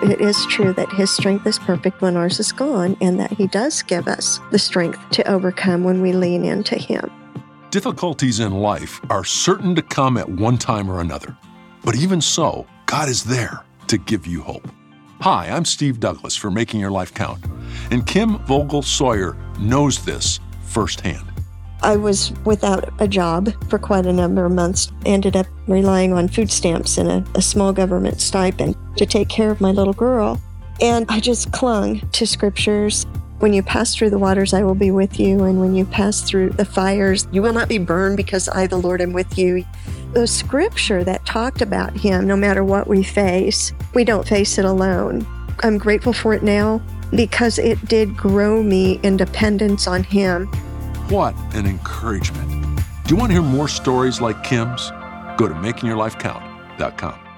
it is true that His strength is perfect when ours is gone, and that He does give us the strength to overcome when we lean into Him. Difficulties in life are certain to come at one time or another. But even so, God is there to give you hope. Hi, I'm Steve Douglas for Making Your Life Count, and Kim Vogel Sawyer knows this firsthand. I was without a job for quite a number of months, ended up relying on food stamps and a small government stipend to take care of my little girl. And I just clung to scriptures. When you pass through the waters, I will be with you. And when you pass through the fires, you will not be burned because I, the Lord, am with you. The scripture that talked about Him, no matter what we face, we don't face it alone. I'm grateful for it now because it did grow me in dependence on Him. What an encouragement. Do you want to hear more stories like Kim's? Go to makingyourlifecount.com.